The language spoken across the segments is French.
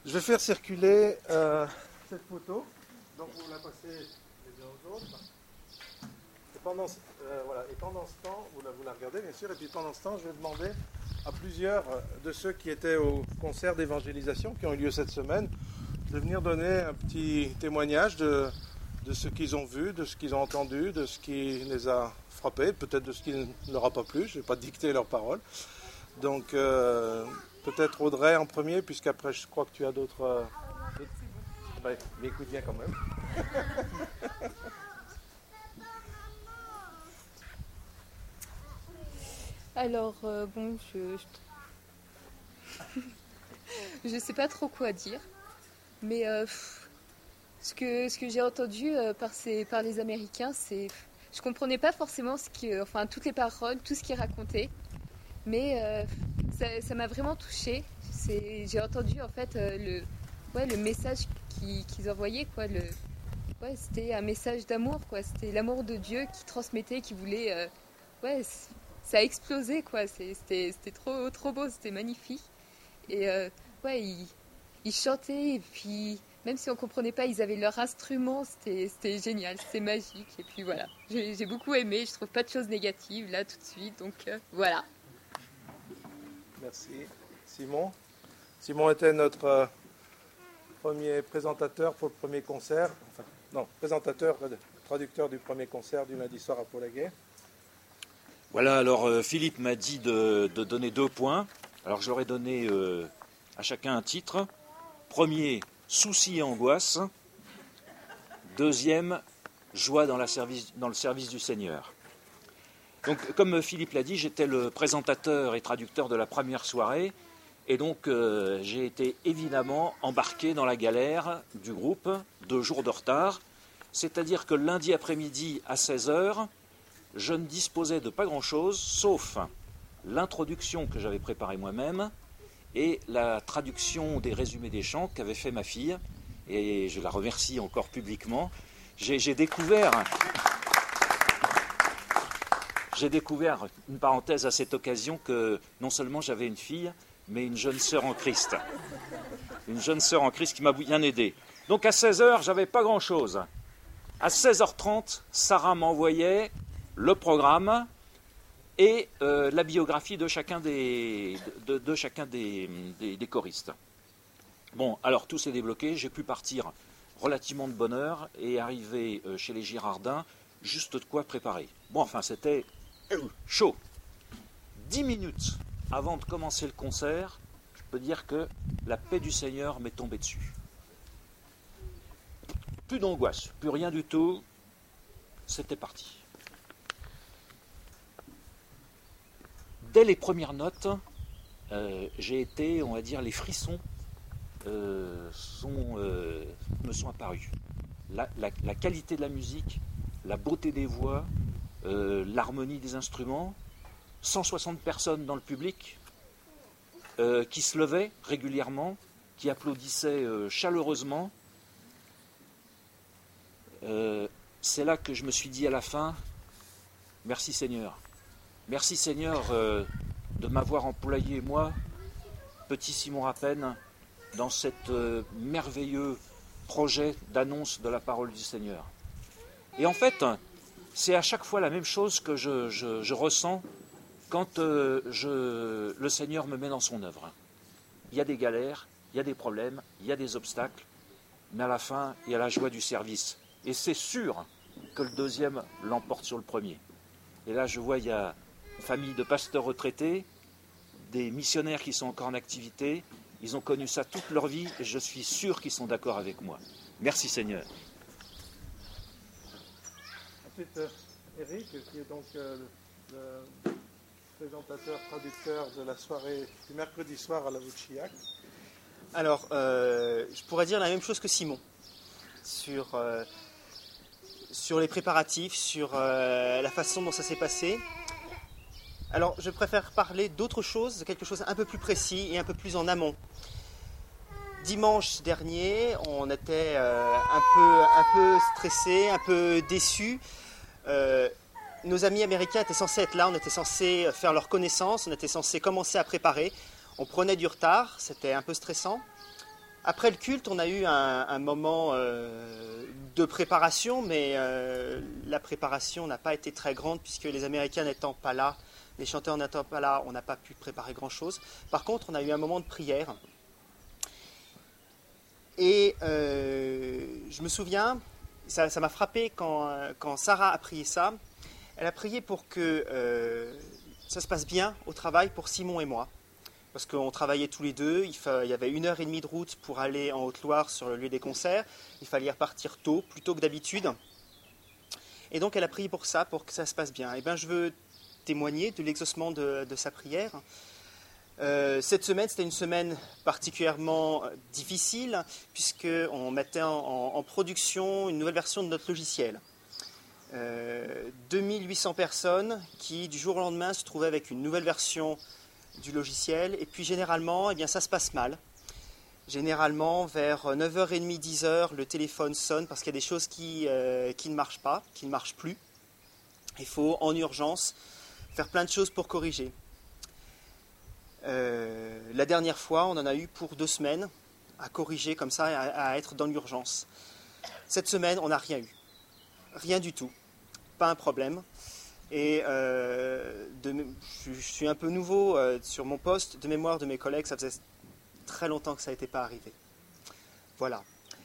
Je vais faire circuler cette photo. Donc vous la passez les uns aux autres. Et pendant ce temps, vous la regardez bien sûr, et puis pendant ce temps, je vais demander à plusieurs de ceux qui étaient au concert d'évangélisation qui ont eu lieu cette semaine de venir donner un petit témoignage de ce qu'ils ont vu, de ce qu'ils ont entendu, de ce qui les a frappés, peut-être de ce qui ne leur a pas plu. Je ne vais pas dicter leurs paroles. Donc peut-être Audrey en premier, puisqu'après je crois que tu as d'autres... Mais écoute bien quand même. Alors, je sais pas trop quoi dire, mais ce que j'ai entendu par les Américains, c'est... Je comprenais pas forcément toutes les paroles, tout ce qu'ils racontaient, mais ça m'a vraiment touchée. J'ai entendu en fait le message qu'ils envoyaient, quoi. C'était un message d'amour, quoi. C'était l'amour de Dieu qui transmettait, qui voulait... ça a explosé, quoi. C'était trop beau, c'était magnifique. Et ils chantaient, et puis même si on comprenait pas, ils avaient leur instrument, c'était génial, c'était magique. Et puis voilà, j'ai beaucoup aimé, je trouve pas de choses négatives là tout de suite, donc voilà. Merci. Simon était notre premier présentateur pour le premier concert, présentateur, traducteur du premier concert du lundi soir à Pau-la-Guerre. Voilà, alors Philippe m'a dit de donner 2 points. Alors je leur ai donné à chacun un titre. Premier, souci et angoisse. Deuxième, joie dans le service du Seigneur. Donc comme Philippe l'a dit, j'étais le présentateur et traducteur de la première soirée. Et donc j'ai été évidemment embarqué dans la galère du groupe, 2 jours de retard. C'est-à-dire que lundi après-midi à 16h, je ne disposais de pas grand-chose, sauf l'introduction que j'avais préparée moi-même et la traduction des résumés des chants qu'avait fait ma fille. Et je la remercie encore publiquement. J'ai découvert une parenthèse à cette occasion que non seulement j'avais une fille, mais une jeune sœur en Christ. Une jeune sœur en Christ qui m'a bien aidé. Donc à 16h, j'avais pas grand-chose. À 16h30, Sarah m'envoyait le programme et la biographie de chacun des choristes. Bon, alors tout s'est débloqué, j'ai pu partir relativement de bonne heure et arriver chez les Girardins, juste de quoi préparer. Bon, enfin, c'était chaud. 10 minutes avant de commencer le concert, je peux dire que la paix du Seigneur m'est tombée dessus. Plus d'angoisse, plus rien du tout, c'était parti. Dès les premières notes, j'ai été, on va dire, les frissons me sont apparus. La qualité de la musique, la beauté des voix, l'harmonie des instruments, 160 personnes dans le public qui se levaient régulièrement, qui applaudissaient chaleureusement. C'est là que je me suis dit à la fin, merci Seigneur. Merci Seigneur de m'avoir employé, moi, petit Simon Rapenne, dans cet merveilleux projet d'annonce de la parole du Seigneur. Et en fait, c'est à chaque fois la même chose que je ressens quand le Seigneur me met dans son œuvre. Il y a des galères, il y a des problèmes, il y a des obstacles, mais à la fin, il y a la joie du service. Et c'est sûr que le deuxième l'emporte sur le premier. Et là, je vois, il y a une famille de pasteurs retraités, des missionnaires qui sont encore en activité. Ils ont connu ça toute leur vie et je suis sûr qu'ils sont d'accord avec moi. Merci Seigneur. Ensuite, Eric, qui est donc le présentateur, traducteur de la soirée du mercredi soir à la Vucciac. Alors, je pourrais dire la même chose que Simon sur les préparatifs, sur la façon dont ça s'est passé. Alors, je préfère parler d'autre chose, de quelque chose un peu plus précis et un peu plus en amont. Dimanche dernier, on était un peu stressés, un peu déçus. Nos amis américains étaient censés être là, on était censés faire leur connaissance, on était censés commencer à préparer. On prenait du retard, c'était un peu stressant. Après le culte, on a eu un moment de préparation, mais la préparation n'a pas été très grande puisque les Américains n'étant pas là, les chanteurs n'étant pas là, on n'a pas pu préparer grand-chose. Par contre, on a eu un moment de prière. Et je me souviens, ça m'a frappé quand Sarah a prié ça. Elle a prié pour que ça se passe bien au travail pour Simon et moi. Parce qu'on travaillait tous les deux, il y avait 1h30 de route pour aller en Haute-Loire sur le lieu des concerts. Il fallait repartir tôt, plus tôt que d'habitude. Et donc elle a prié pour ça, pour que ça se passe bien. Et bien je veux témoigner de l'exaucement de sa prière. Cette semaine, c'était une semaine particulièrement difficile, puisqu'on mettait en production une nouvelle version de notre logiciel. 2800 personnes qui, du jour au lendemain, se trouvaient avec une nouvelle version du logiciel, et puis généralement, eh bien, ça se passe mal. Généralement, vers 9h30, 10h, le téléphone sonne parce qu'il y a des choses qui ne marchent pas, qui ne marchent plus. Il faut, en urgence, faire plein de choses pour corriger. La dernière fois, on en a eu pour 2 semaines à corriger comme ça, à être dans l'urgence. Cette semaine, on n'a rien eu. Rien du tout. Pas un problème. Et je suis un peu nouveau sur mon poste. De mémoire de mes collègues, ça faisait très longtemps que ça n'était pas arrivé. Voilà.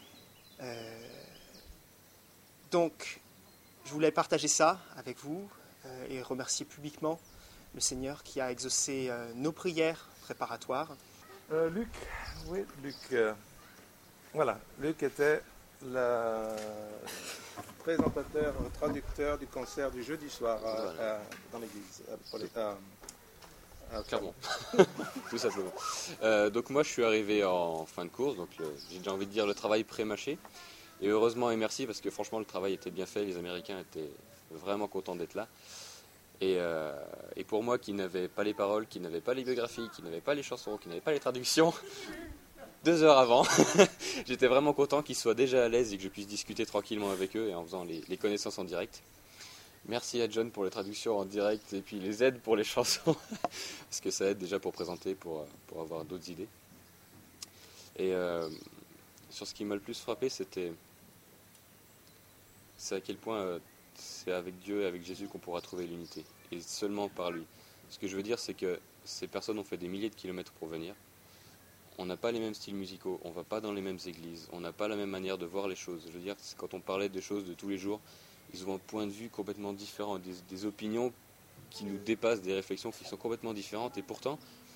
Donc, je voulais partager ça avec vous et remercier publiquement le Seigneur qui a exaucé nos prières préparatoires. Luc, oui, Luc. Voilà, Luc était le présentateur, traducteur du concert du jeudi soir dans l'église. Clairement, tout simplement. Donc moi je suis arrivé en fin de course, donc j'ai déjà envie de dire le travail pré-mâché. Et heureusement et merci parce que franchement le travail était bien fait, les Américains étaient vraiment contents d'être là. Et pour moi qui n'avais pas les paroles, qui n'avais pas les biographies, qui n'avais pas les chansons, qui n'avais pas les traductions, 2 heures avant, j'étais vraiment content qu'ils soient déjà à l'aise et que je puisse discuter tranquillement avec eux et en faisant les connaissances en direct. Merci à John pour les traductions en direct et puis les aides pour les chansons, parce que ça aide déjà pour présenter, pour avoir d'autres idées. Et sur ce qui m'a le plus frappé, c'est à quel point c'est avec Dieu et avec Jésus qu'on pourra trouver l'unité, et seulement par lui. Ce que je veux dire, c'est que ces personnes ont fait des milliers de kilomètres pour venir. On n'a pas les mêmes styles musicaux, on ne va pas dans les mêmes églises, on n'a pas la même manière de voir les choses. Je veux dire, quand on parlait des choses de tous les jours, ils ont un point de vue complètement différent, des opinions qui nous dépassent, des réflexions qui sont complètement différentes. Et pourtant,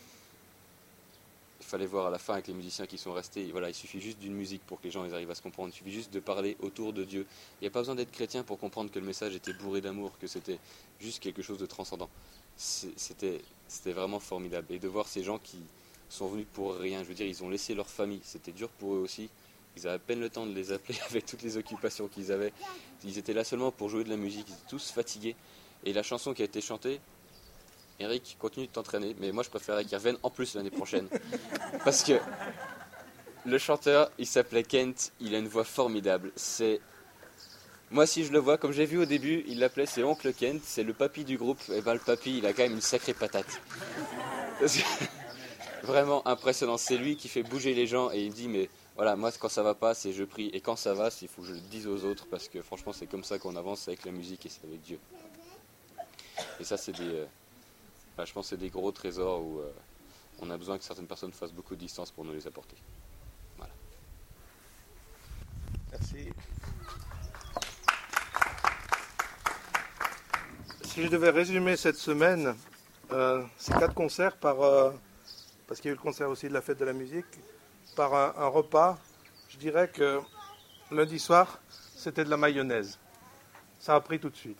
il fallait voir à la fin avec les musiciens qui sont restés, voilà, il suffit juste d'une musique pour que les gens ils arrivent à se comprendre, il suffit juste de parler autour de Dieu. Il n'y a pas besoin d'être chrétien pour comprendre que le message était bourré d'amour, que c'était juste quelque chose de transcendant. C'était vraiment formidable. Et de voir ces gens qui sont venus pour rien, je veux dire, ils ont laissé leur famille, c'était dur pour eux aussi. Ils avaient à peine le temps de les appeler avec toutes les occupations qu'ils avaient. Ils étaient là seulement pour jouer de la musique, ils étaient tous fatigués. Et la chanson qui a été chantée, Eric, continue de t'entraîner, mais moi je préférais qu'il revienne en plus l'année prochaine. Parce que le chanteur, il s'appelait Kent, il a une voix formidable. Moi si je le vois, comme j'ai vu au début, il l'appelait, c'est Oncle Kent, c'est le papy du groupe. Et ben le papy, il a quand même une sacrée patate. Vraiment impressionnant, c'est lui qui fait bouger les gens et il dit mais... Voilà, moi quand ça va pas, c'est je prie. Et quand ça va, il faut que je le dise aux autres parce que franchement, c'est comme ça qu'on avance avec la musique et c'est avec Dieu. Et ça, c'est je pense que c'est des gros trésors où on a besoin que certaines personnes fassent beaucoup de distance pour nous les apporter. Voilà. Merci. Si je devais résumer cette semaine, ces 4 concerts parce qu'il y a eu le concert aussi de la fête de la musique, par un repas, je dirais que lundi soir, c'était de la mayonnaise. Ça a pris tout de suite.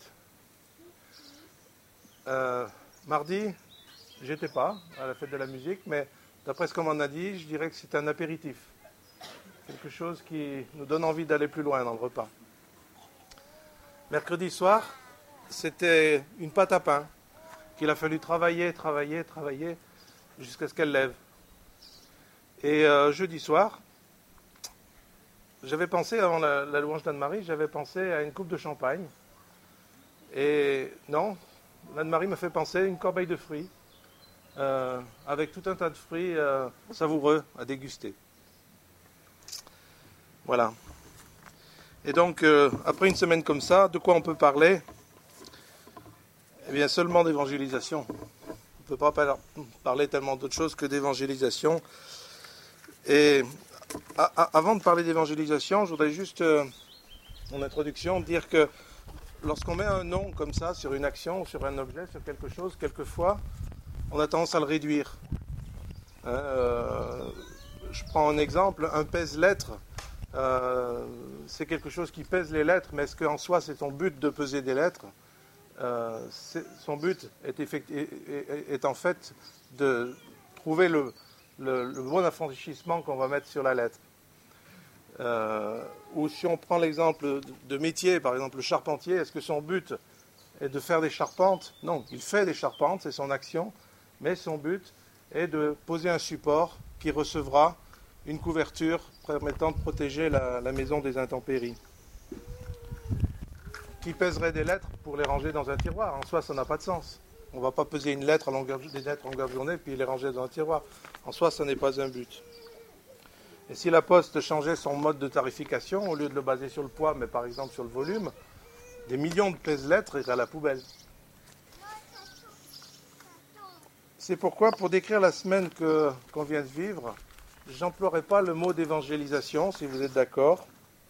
Mardi, j'étais pas à la fête de la musique, mais d'après ce qu'on m'en a dit, je dirais que c'est un apéritif. Quelque chose qui nous donne envie d'aller plus loin dans le repas. Mercredi soir, c'était une pâte à pain qu'il a fallu travailler jusqu'à ce qu'elle lève. Et jeudi soir, j'avais pensé, avant la louange d'Anne-Marie, j'avais pensé à une coupe de champagne. Et non, Anne-Marie me fait penser à une corbeille de fruits, avec tout un tas de fruits savoureux à déguster. Voilà. Et donc, après une semaine comme ça, de quoi on peut parler? Eh bien, seulement d'évangélisation. On ne peut pas parler tellement d'autre chose que d'évangélisation. Et avant de parler d'évangélisation, je voudrais juste, en introduction, dire que lorsqu'on met un nom comme ça sur une action, sur un objet, sur quelque chose, quelquefois, on a tendance à le réduire. Je prends un exemple, un pèse-lettres. C'est quelque chose qui pèse les lettres, mais est-ce qu'en soi c'est son but de peser des lettres? Son but est en fait de trouver le bon affranchissement qu'on va mettre sur la lettre. Ou si on prend l'exemple de métier, par exemple le charpentier, est-ce que son but est de faire des charpentes? Non, il fait des charpentes, c'est son action, mais son but est de poser un support qui recevra une couverture permettant de protéger la maison des intempéries. Qui pèserait des lettres pour les ranger dans un tiroir? En soi, ça n'a pas de sens. On ne va pas peser des lettres à longueur de journée puis les ranger dans un tiroir. En soi, ça n'est pas un but. Et si la Poste changeait son mode de tarification, au lieu de le baser sur le poids, mais par exemple sur le volume, des millions de pèse-lettres iraient à la poubelle. C'est pourquoi, pour décrire la semaine qu'on vient de vivre, j'emploierai pas le mot d'évangélisation, si vous êtes d'accord.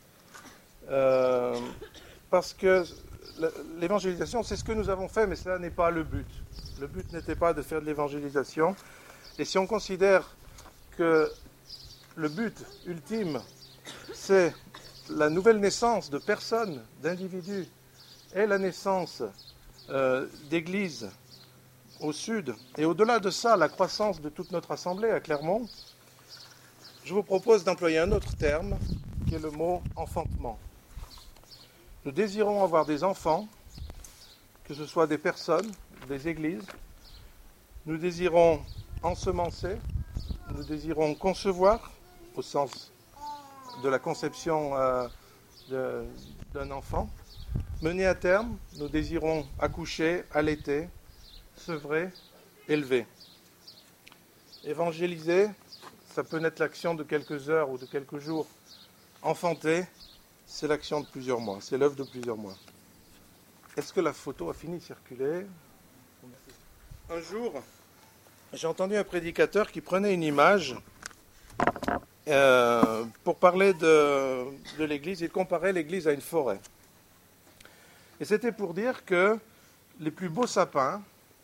Parce que l'évangélisation, c'est ce que nous avons fait, mais cela n'est pas le but. Le but n'était pas de faire de l'évangélisation. Et si on considère que le but ultime, c'est la nouvelle naissance de personnes, d'individus, et la naissance d'églises au sud, et au-delà de ça, la croissance de toute notre assemblée à Clermont, je vous propose d'employer un autre terme, qui est le mot enfantement. Nous désirons avoir des enfants, que ce soit des personnes, des églises. Nous désirons ensemencer, nous désirons concevoir, au sens de la conception d'un enfant. Mener à terme, nous désirons accoucher, allaiter, sevrer, élever. Évangéliser, ça peut être l'action de quelques heures ou de quelques jours. Enfanter, c'est l'action de plusieurs mois, c'est l'œuvre de plusieurs mois. Est-ce que la photo a fini de circuler? Un jour, j'ai entendu un prédicateur qui prenait une image pour parler de l'église. Il comparait l'église à une forêt. Et c'était pour dire que les plus beaux sapins,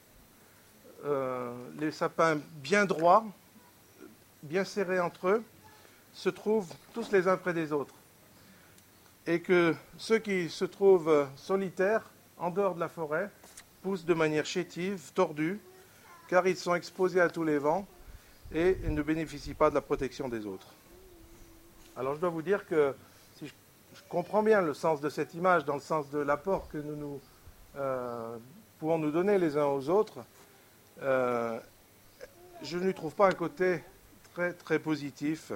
les sapins bien droits, bien serrés entre eux, se trouvent tous les uns près des autres. Et que ceux qui se trouvent solitaires, en dehors de la forêt, poussent de manière chétive, tordue, car ils sont exposés à tous les vents et ils ne bénéficient pas de la protection des autres. Alors je dois vous dire que si je comprends bien le sens de cette image, dans le sens de l'apport que nous pouvons nous donner les uns aux autres, je ne lui trouve pas un côté très, très positif.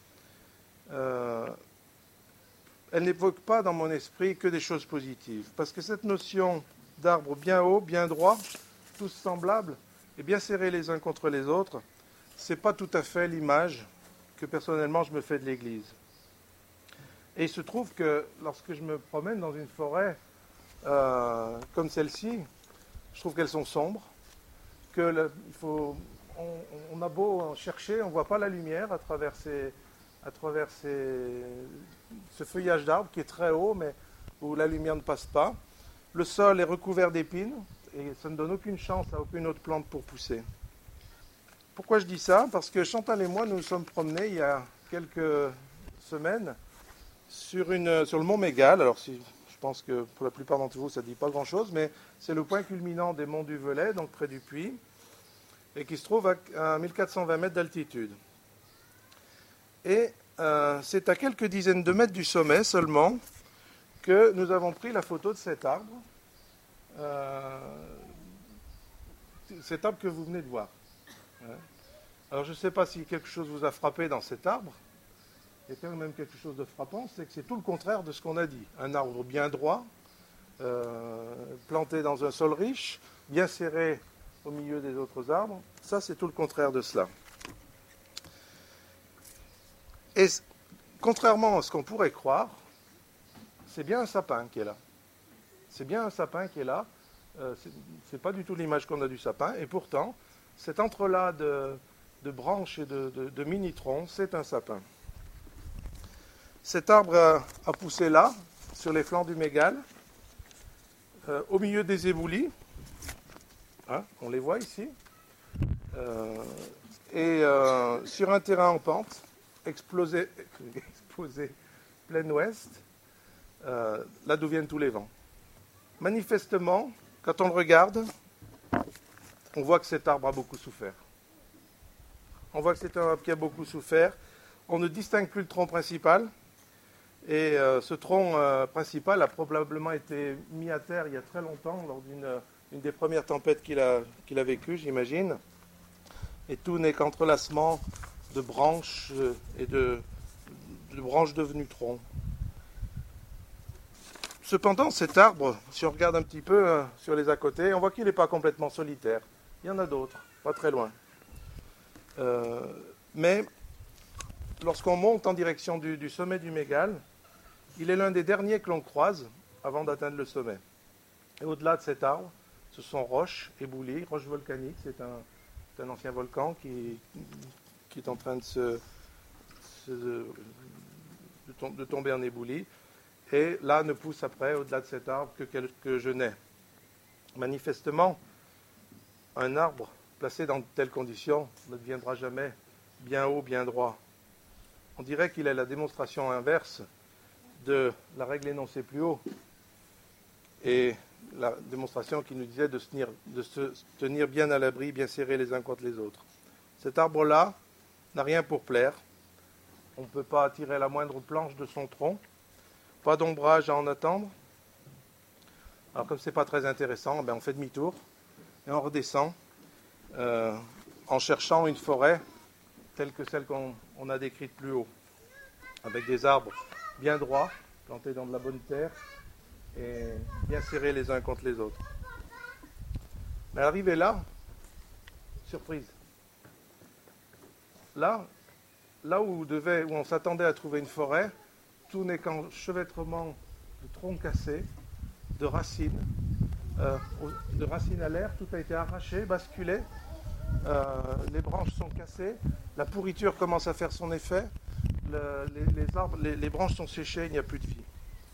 Elle n'évoque pas dans mon esprit que des choses positives. Parce que cette notion d'arbres bien hauts, bien droits, tous semblables, et bien serrés les uns contre les autres, ce n'est pas tout à fait l'image que personnellement je me fais de l'Église. Et il se trouve que lorsque je me promène dans une forêt comme celle-ci, je trouve qu'elles sont sombres, on a beau en chercher, on ne voit pas la lumière à travers ce feuillage d'arbre qui est très haut, mais où la lumière ne passe pas. Le sol est recouvert d'épines et ça ne donne aucune chance à aucune autre plante pour pousser. Pourquoi je dis ça? Parce que Chantal et moi, nous nous sommes promenés il y a quelques semaines sur le mont Mégal. Alors, je pense que pour la plupart d'entre vous, ça ne dit pas grand-chose, mais c'est le point culminant des monts du Velay, donc près du Puy, et qui se trouve à 1420 mètres d'altitude. Et c'est à quelques dizaines de mètres du sommet seulement que nous avons pris la photo de cet arbre. Cet arbre que vous venez de voir. Alors je ne sais pas si quelque chose vous a frappé dans cet arbre. Il y a quand même quelque chose de frappant, c'est que c'est tout le contraire de ce qu'on a dit. Un arbre bien droit, planté dans un sol riche, bien serré au milieu des autres arbres. Ça, c'est tout le contraire de cela. Et contrairement à ce qu'on pourrait croire, c'est bien un sapin qui est là. C'est bien un sapin qui est là. C'est pas du tout l'image qu'on a du sapin. Et pourtant, cet entrelac de branches et de mini-troncs, c'est un sapin. Cet arbre a poussé là, sur les flancs du Mégale, au milieu des éboulis. Hein, on les voit ici. Sur un terrain en pente, exposé plein ouest, là d'où viennent tous les vents. Manifestement, quand on le regarde, on voit que cet arbre a beaucoup souffert. On voit que c'est un arbre qui a beaucoup souffert. On ne distingue plus le tronc principal. Et ce tronc principal a probablement été mis à terre il y a très longtemps, lors d'une des premières tempêtes qu'il a vécues, j'imagine. Et tout n'est qu'entrelacement de branches et de branches devenues troncs. Cependant, cet arbre, si on regarde un petit peu sur les à côté, on voit qu'il n'est pas complètement solitaire. Il y en a d'autres, pas très loin. Mais lorsqu'on monte en direction du sommet du Mégale, il est l'un des derniers que l'on croise avant d'atteindre le sommet. Et au-delà de cet arbre, ce sont roches éboulies, roches volcaniques. C'est un ancien volcan qui est en train de tomber en éboulis. Et là ne pousse après, au-delà de cet arbre, que quelques genêts. Manifestement, un arbre placé dans de telles conditions ne deviendra jamais bien haut, bien droit. On dirait qu'il est la démonstration inverse de la règle énoncée plus haut et la démonstration qui nous disait de se tenir bien à l'abri, bien serrés les uns contre les autres. Cet arbre-là n'a rien pour plaire. On ne peut pas attirer la moindre planche de son tronc. Pas d'ombrage à en attendre. Alors comme ce n'est pas très intéressant, on fait demi-tour et on redescend en cherchant une forêt telle que celle qu'on a décrite plus haut, avec des arbres bien droits, plantés dans de la bonne terre et bien serrés les uns contre les autres. Mais arrivé là, surprise. Là où on s'attendait à trouver une forêt, tout n'est qu'enchevêtrement de troncs cassés, de racines à l'air. Tout a été arraché, basculé. Les branches sont cassées. La pourriture commence à faire son effet. Les branches sont séchées, il n'y a plus de vie.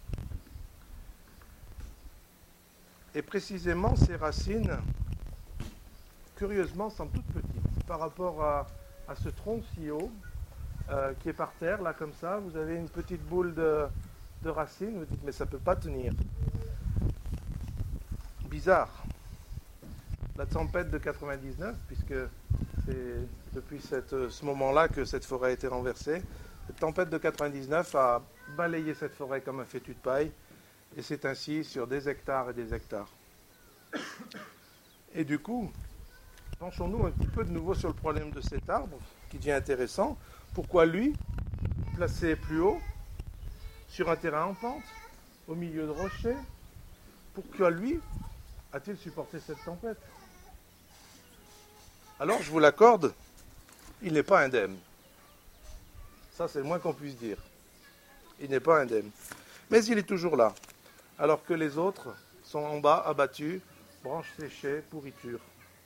Et précisément, ces racines, curieusement, sont toutes petites. Par rapport à ce tronc si haut, qui est par terre, là comme ça, vous avez une petite boule de racines, vous dites mais ça ne peut pas tenir. Bizarre. La tempête de 99, puisque c'est depuis ce moment-là que cette forêt a été renversée, la tempête de 99 a balayé cette forêt comme un fétu de paille, et c'est ainsi sur des hectares et des hectares. Et du coup, penchons-nous un petit peu de nouveau sur le problème de cet arbre, qui devient intéressant. Pourquoi lui, placé plus haut, sur un terrain en pente, au milieu de rochers, pourquoi lui a-t-il supporté cette tempête? Alors, je vous l'accorde, il n'est pas indemne. Ça, c'est le moins qu'on puisse dire. Il n'est pas indemne. Mais il est toujours là, alors que les autres sont en bas, abattus, branches séchées, pourriture.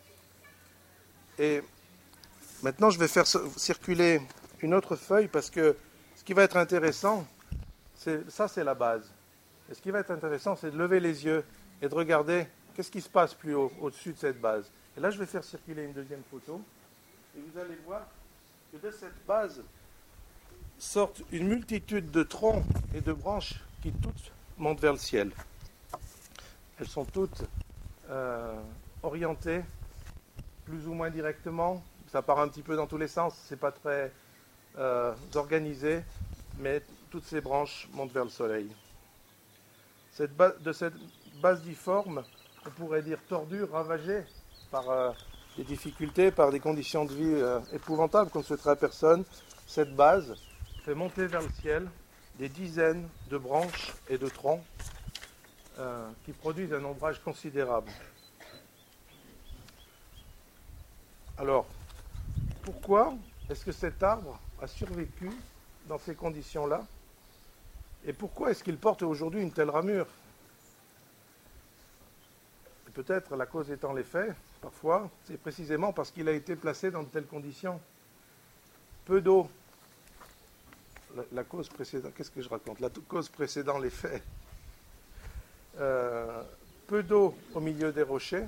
Et maintenant, je vais faire circuler une autre feuille, parce que ce qui va être intéressant, c'est la base. Et ce qui va être intéressant, c'est de lever les yeux et de regarder qu'est-ce qui se passe plus haut, au-dessus de cette base. Et là, je vais faire circuler une deuxième photo. Et vous allez voir que de cette base sortent une multitude de troncs et de branches qui toutes montent vers le ciel. Elles sont toutes orientées plus ou moins directement. Ça part un petit peu dans tous les sens. C'est pas très organisé, mais toutes ces branches montent vers le soleil. De cette base difforme, on pourrait dire tordue, ravagée par des difficultés, par des conditions de vie épouvantables qu'on ne souhaiterait à personne, cette base fait monter vers le ciel des dizaines de branches et de troncs qui produisent un ombrage considérable. Alors, pourquoi est-ce que cet arbre a survécu dans ces conditions-là. Et pourquoi est-ce qu'il porte aujourd'hui une telle ramure? Et peut-être la cause étant les faits, parfois, c'est précisément parce qu'il a été placé dans de telles conditions. Peu d'eau. La cause précédente, qu'est-ce que je raconte? La cause précédant les faits. Peu d'eau au milieu des rochers.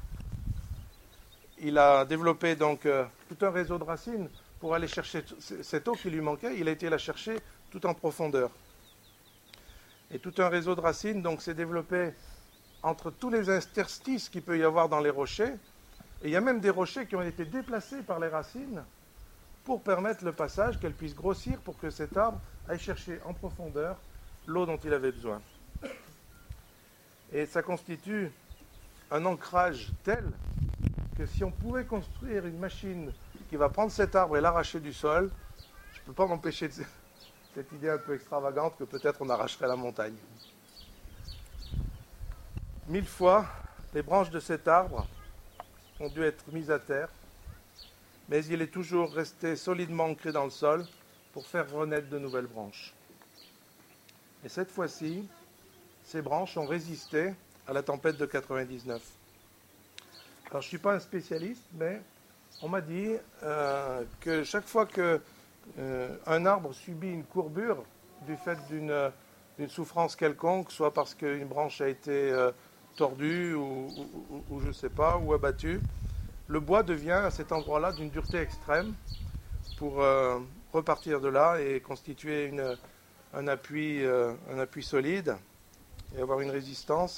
Il a développé donc tout un réseau de racines pour aller chercher cette eau qui lui manquait. Il a été la chercher tout en profondeur. Et tout un réseau de racines donc s'est développé entre tous les interstices qu'il peut y avoir dans les rochers. Et il y a même des rochers qui ont été déplacés par les racines pour permettre le passage, qu'elles puissent grossir pour que cet arbre aille chercher en profondeur l'eau dont il avait besoin. Et ça constitue un ancrage tel que si on pouvait construire une machine qui va prendre cet arbre et l'arracher du sol, je ne peux pas m'empêcher de cette idée un peu extravagante que peut-être on arracherait la montagne. 1000 fois, les branches de cet arbre ont dû être mises à terre, mais il est toujours resté solidement ancré dans le sol pour faire renaître de nouvelles branches. Et cette fois-ci, ces branches ont résisté à la tempête de 99. Alors je ne suis pas un spécialiste, mais on m'a dit que chaque fois qu'un arbre subit une courbure du fait d'une souffrance quelconque, soit parce qu'une branche a été tordue ou je ne sais pas, ou abattue, le bois devient à cet endroit-là d'une dureté extrême pour repartir de là et constituer un appui solide et avoir une résistance.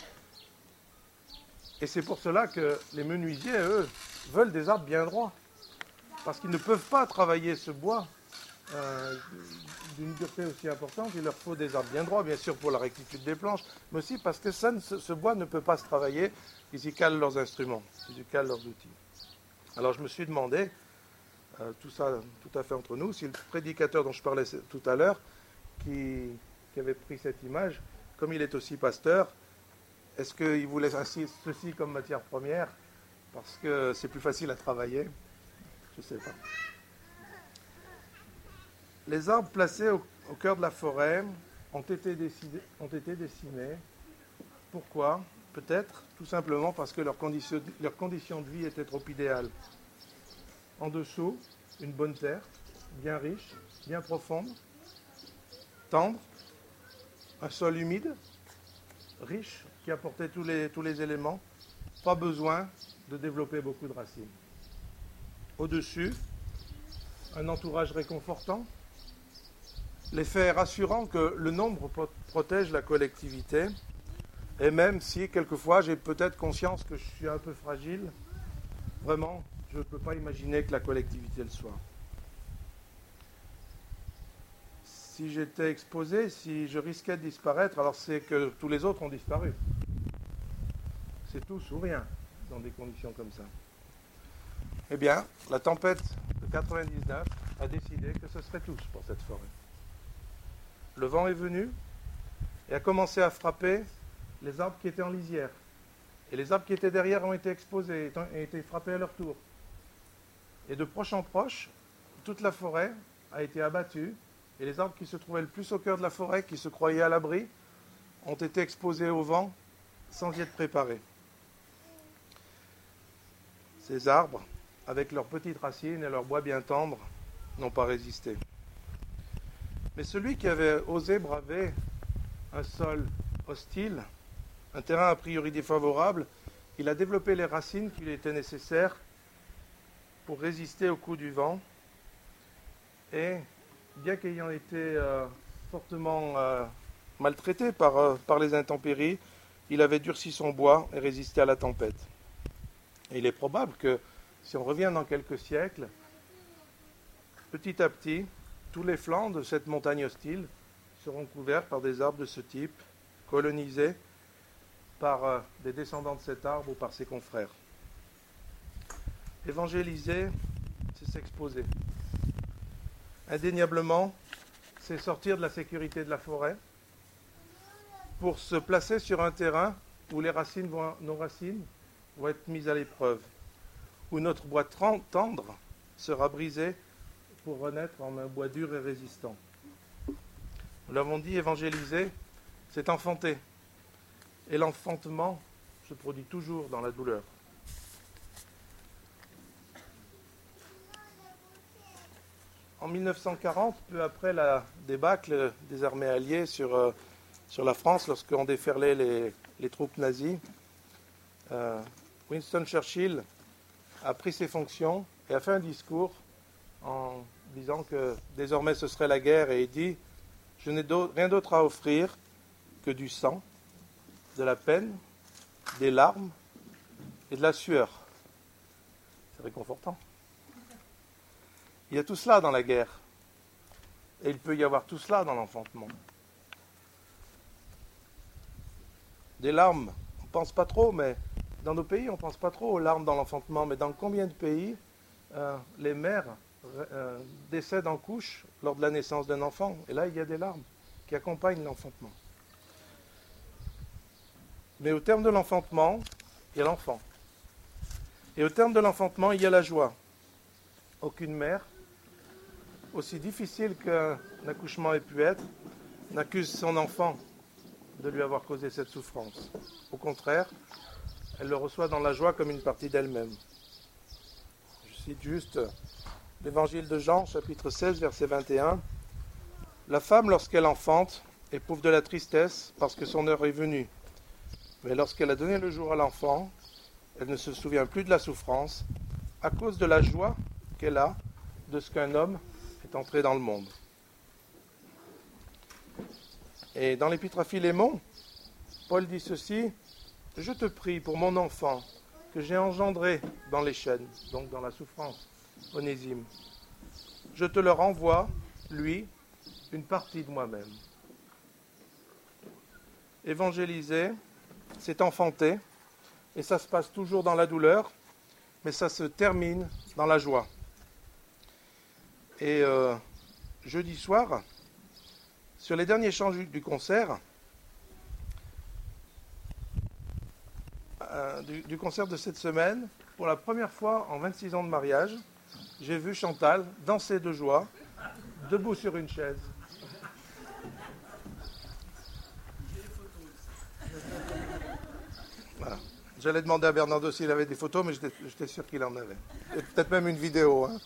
Et c'est pour cela que les menuisiers, eux, veulent des arbres bien droits. Parce qu'ils ne peuvent pas travailler ce bois d'une dureté aussi importante. Il leur faut des arbres bien droits, bien sûr pour la rectitude des planches, mais aussi parce que ce bois ne peut pas se travailler. Ils y calent leurs instruments, ils y calent leurs outils. Alors je me suis demandé, tout ça tout à fait entre nous, si le prédicateur dont je parlais tout à l'heure, qui avait pris cette image, comme il est aussi pasteur, est-ce qu'il voulait ainsi ceci comme matière première parce que c'est plus facile à travailler? Je ne sais pas. Les arbres placés au cœur de la forêt ont été décimés. Pourquoi? Peut-être tout simplement parce que leurs conditions de vie étaient trop idéales. En dessous, une bonne terre, bien riche, bien profonde, tendre, un sol humide, riche, qui apportait tous les éléments, pas besoin de développer beaucoup de racines. Au-dessus, un entourage réconfortant, l'effet rassurant que le nombre protège la collectivité, et même si quelquefois j'ai peut-être conscience que je suis un peu fragile, vraiment, je ne peux pas imaginer que la collectivité le soit. Si j'étais exposé, si je risquais de disparaître, alors c'est que tous les autres ont disparu. C'est tous ou rien dans des conditions comme ça. Eh bien, la tempête de 99 a décidé que ce serait tous pour cette forêt. Le vent est venu et a commencé à frapper les arbres qui étaient en lisière. Et les arbres qui étaient derrière ont été exposés et été frappés à leur tour. Et de proche en proche, toute la forêt a été abattue et les arbres qui se trouvaient le plus au cœur de la forêt, qui se croyaient à l'abri, ont été exposés au vent sans y être préparés. Ces arbres, avec leurs petites racines et leurs bois bien tendres, n'ont pas résisté. Mais celui qui avait osé braver un sol hostile, un terrain a priori défavorable, il a développé les racines qui lui étaient nécessaires pour résister au coup du vent. Et bien qu'ayant été fortement maltraité par les intempéries, il avait durci son bois et résisté à la tempête. Et il est probable que, si on revient dans quelques siècles, petit à petit, tous les flancs de cette montagne hostile seront couverts par des arbres de ce type, colonisés par des descendants de cet arbre ou par ses confrères. Évangéliser, c'est s'exposer. Indéniablement, c'est sortir de la sécurité de la forêt pour se placer sur un terrain où nos racines vont être mises à l'épreuve, où notre bois tendre sera brisé pour renaître en un bois dur et résistant. Nous l'avons dit, évangéliser, c'est enfanter. Et l'enfantement se produit toujours dans la douleur. En 1940, peu après la débâcle des armées alliées sur la France, lorsqu'on déferlait les troupes nazies, Winston Churchill a pris ses fonctions et a fait un discours en disant que désormais ce serait la guerre, et il dit « Je n'ai rien d'autre à offrir que du sang, de la peine, des larmes et de la sueur. » C'est réconfortant. Il y a tout cela dans la guerre. Et il peut y avoir tout cela dans l'enfantement. Des larmes, on ne pense pas trop, mais dans nos pays, on ne pense pas trop aux larmes dans l'enfantement. Mais dans combien de pays les mères décèdent en couche lors de la naissance d'un enfant? Et là, il y a des larmes qui accompagnent l'enfantement. Mais au terme de l'enfantement, il y a l'enfant. Et au terme de l'enfantement, il y a la joie. Aucune mère, aussi difficile qu'un accouchement ait pu être, n'accuse son enfant de lui avoir causé cette souffrance. Au contraire, elle le reçoit dans la joie comme une partie d'elle-même. Je cite juste l'évangile de Jean, chapitre 16, verset 21. « La femme, lorsqu'elle enfante, éprouve de la tristesse parce que son heure est venue. Mais lorsqu'elle a donné le jour à l'enfant, elle ne se souvient plus de la souffrance à cause de la joie qu'elle a de ce qu'un homme est entré dans le monde. » Et dans l'épître à Philémon, Paul dit ceci: « Je te prie pour mon enfant que j'ai engendré dans les chaînes, donc dans la souffrance, Onésime. Je te le renvoie, lui, une partie de moi-même. » Évangéliser, c'est enfanter, et ça se passe toujours dans la douleur, mais ça se termine dans la joie. Et jeudi soir, sur les derniers chants du concert, du concert de cette semaine, pour la première fois en 26 ans de mariage, j'ai vu Chantal danser de joie, debout sur une chaise. Voilà. J'allais demander à Bernardo s'il avait des photos, mais j'étais sûr qu'il en avait. Et peut-être même une vidéo. Hein.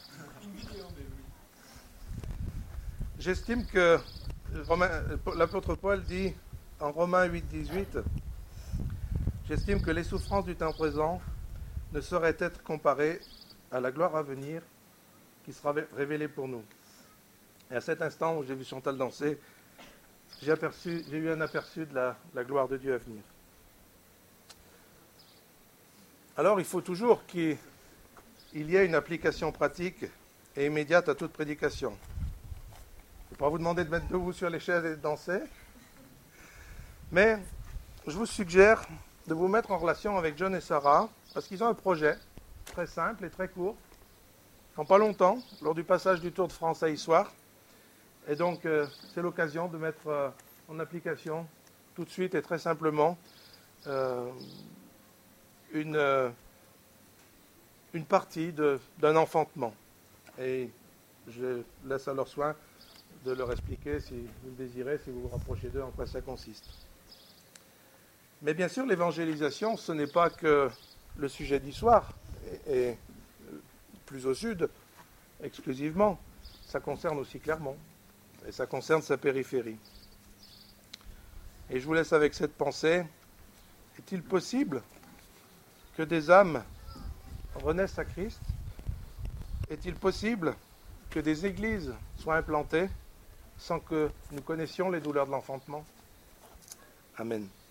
J'estime que l'apôtre Paul dit en Romains 8, 18, « J'estime que les souffrances du temps présent ne sauraient être comparées à la gloire à venir qui sera révélée pour nous. » Et à cet instant où j'ai vu Chantal danser, j'ai eu un aperçu de la gloire de Dieu à venir. Alors il faut toujours qu'il y ait une application pratique et immédiate à toute prédication. Je ne vais pas vous demander de mettre debout sur les chaises et de danser, mais je vous suggère de vous mettre en relation avec John et Sarah, parce qu'ils ont un projet très simple et très court, en pas longtemps, lors du passage du Tour de France à Issoire. Et donc, c'est l'occasion de mettre en application tout de suite et très simplement une partie d'un enfantement. Et je laisse à leur soin de leur expliquer, si vous le désirez, si vous vous rapprochez d'eux, en quoi ça consiste. Mais bien sûr, l'évangélisation, ce n'est pas que le sujet d'Issoire, et plus au sud, exclusivement. Ça concerne aussi Clermont, et ça concerne sa périphérie. Et je vous laisse avec cette pensée. Est-il possible que des âmes renaissent à Christ? Est-il possible que des églises soient implantées sans que nous connaissions les douleurs de l'enfantement? Amen.